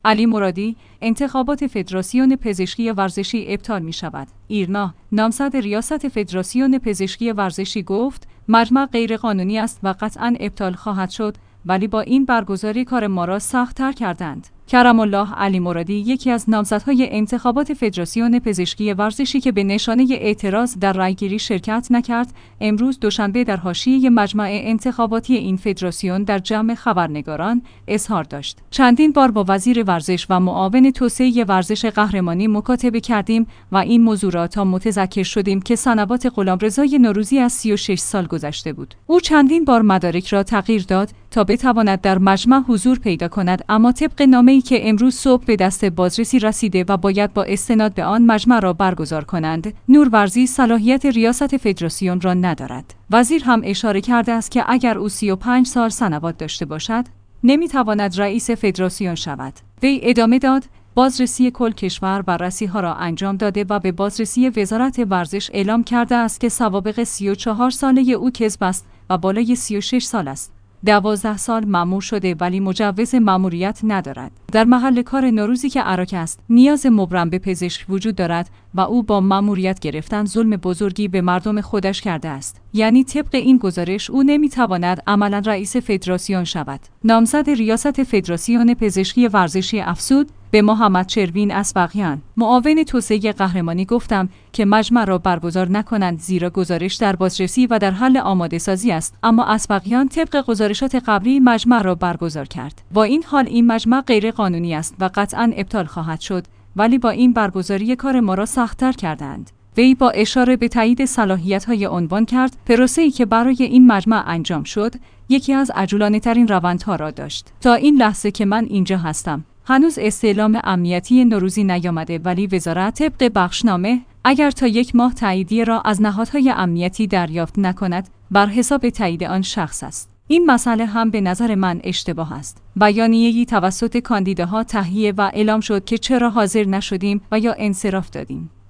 علی مرادی: انتخابات فدراسیون پزشکی ورزشی ابطال می شود. ایرنا: نامزد ریاست فدراسیون پزشکی ورزشی گفت مجمع غیرقانونی است و قطعاً ابطال خواهد شد، ولی با این برگزاری کار ما را سخت‌تر کردند. کرم الله علی مرادی یکی از نامزدهای انتخابات فدراسیون پزشکی ورزشی که به نشانه اعتراض در رأیگیری شرکت نکرد، امروز دوشنبه در حاشیه مجمع انتخاباتی این فدراسیون در جمع خبرنگاران اظهار داشت. چندین بار با وزیر ورزش و معاون توسعه ورزش قهرمانی مکاتبه کردیم و این موضوع را تا متذکر شدیم که سنوات غلامرضای نوروزی از 36 سال گذشته بود. او چندین بار مدارک را تغییر داد تا بتواند در مجمع حضور پیدا کند، اما طبق نامه‌ای که امروز صبح به دست بازرسی رسیده و باید با استناد به آن مجمع را برگزار کنند، نورورزی صلاحیت ریاست فدراسیون را ندارد. وزیر هم اشاره کرده است که اگر او 35 سال سنوات داشته باشد، نمیتواند رئیس فدراسیون شود. وی ادامه داد: بازرسی کل کشور بررسی‌ها را انجام داده و به بازرسی وزارت ورزش اعلام کرده است که سوابق 34 ساله او کذب است و بالای 36 سال است. 12 سال مأمور شده ولی مجوز مأموریت ندارد. در محل کار نوروزی که عراق است، نیاز مبرم به پزشک وجود دارد و او با مأموریت گرفتن ظلم بزرگی به مردم خودش کرده است. یعنی طبق این گزارش او نمیتواند عملاً رئیس فدراسیون شود. نامزد ریاست فدراسیون پزشکی ورزشی افزود به محمد شروین اسبقیان: معاون توسعه قهرمانی گفتم که مجمع را برگزار نکنند زیرا گزارش در بازرسی و در حل آماده سازی است، اما اسبقیان طبق گزارشات قبلی مجمع را برگزار کرد. با این حال این مجمع غیر قانونی است و قطعاً ابطال خواهد شد، ولی با این برگزاری کار ما را سخت‌تر کردند. وی با اشاره به تایید صلاحیت‌های عنوان کرد پروسه‌ای که برای این مجمع انجام شد یکی از عجولانه‌ترین روندها را داشت. تا این لحظه که من اینجا هستم هنوز استعلام امنیتی نوروزی نیامده، ولی وزارت طبق بخشنامه اگر تا 1 ماه تاییدیه را از نهادهای امنیتی دریافت نکند بر حساب تایید آن شخص است. این مسئله هم به نظر من اشتباه است. بیانیه‌ای توسط کاندیداها تهیه و اعلام شد که چرا حاضر نشدیم و یا انصراف دادیم.